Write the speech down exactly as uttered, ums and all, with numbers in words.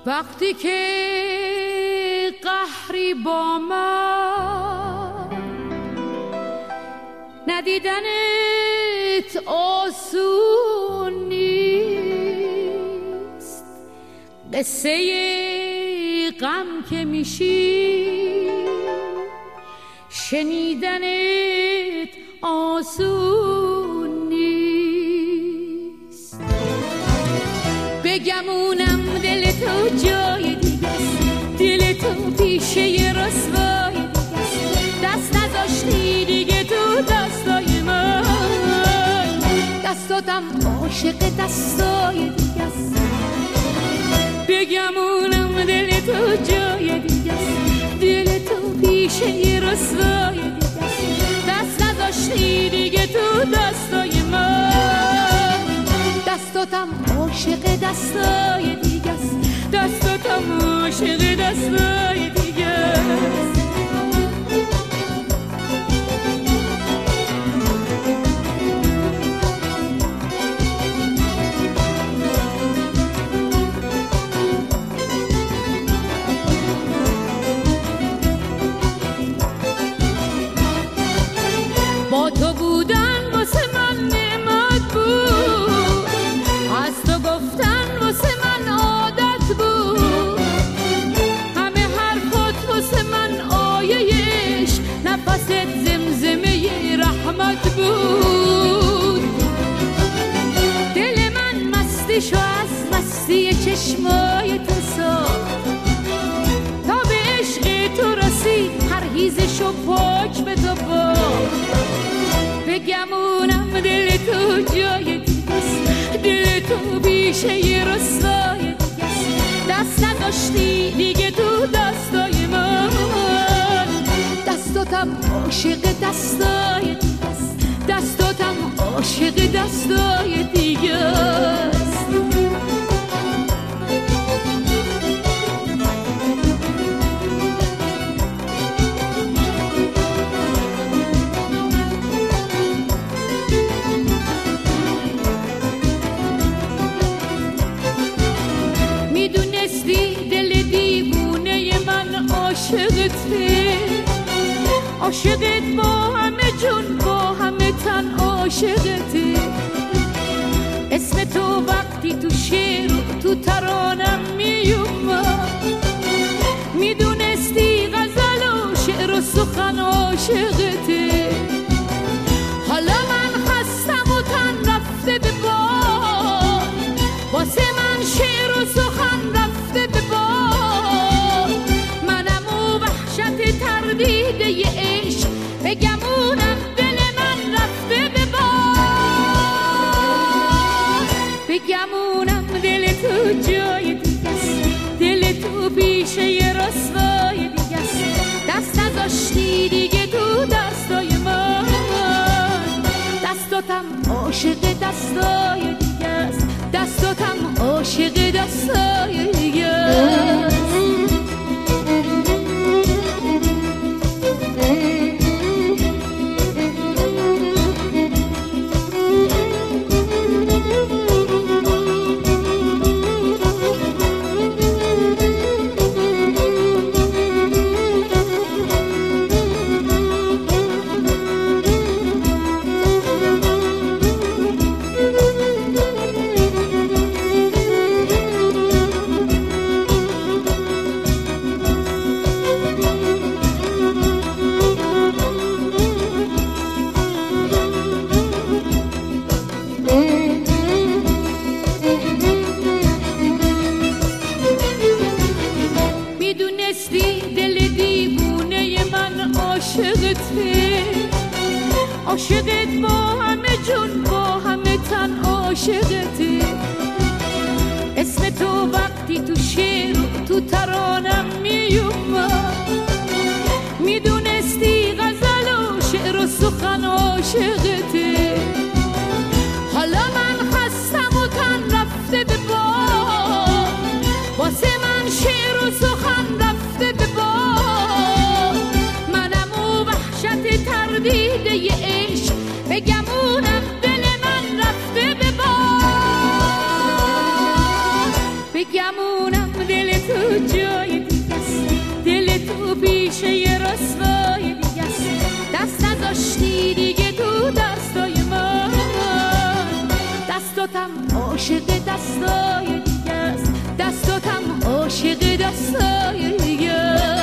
وقتی که قهری با من ندیدنت آسون نیست، قصه غم که میشی شنیدنت آسون نیست. بگمونم دل تو جای دیگست، دل تو پیشه رسوای دیگست، دست نذاشتی دیگه تو دستای من، دستاتم عاشق دستای دیگست. بگمونم دل تو جای دیگست، دل تو پیشه رسوای دیگست، دست نذاشتی دیگه تو دستای من، دستاتم عاشق دستای دیگست، دستاتم عاشق دستای دیگست. با تو بودن واسه من نعمت بود، از تو گفتن واسه من عادت بود، همه حرفات واسه من آیه‌اش نفست زمزمه رحمت بود. دل من مستیشو از مستی چشمای تو ساخت، تا به عشق تو رسید پرهیزشو پاک به تو باخت. بگمونم دل تو جای دیگست، دل تو بیشه رسوای دیگست، دست نداشتی دیگه تو دستای من، دستاتم عاشق دستای دیگست، دستاتم عاشق دستای دیگست. عاشقته، عاشقت با همه جون با همه تن عاشقته، اسم تو وقتی تو شعر تو ترانم میومد، میدونستی غزل و شعر و سخن عاشقته. حالا من خستم و تن رفته به باد، واسه من شعر و سخن رفته به باد، منم و وحشت تردید ی عشق، بگمونم دل من رفته به باد. بگمونم دل تو جای دیگست، دل تو پیشه رسوای دیگست، دست نذاشتی دیگه تو دستای من، دستاتم عاشق دستای دیگست، دستاتم عاشق دستای دیگست. عاشقت با همه جون با همه تن عاشقته، اسم تو وقتی تو شعر تو ترانم میومد، میدونستی غزل و شعر و سخن عاشقته. حالا من خستم و تن رفته به باد، واسه من شعر و سخن رفته به باد، منم و وحشت تردید ی عشق، بگمونم دل من رفته به باد. بگمونم دل تو جای دیگه است، دل تو پیش یه رسوای دیگه است. دست نذاشتی دیگه تو دستای من، دستاتم عاشق دستای دیگه است، دستاتم عاشق دستای دیگه است.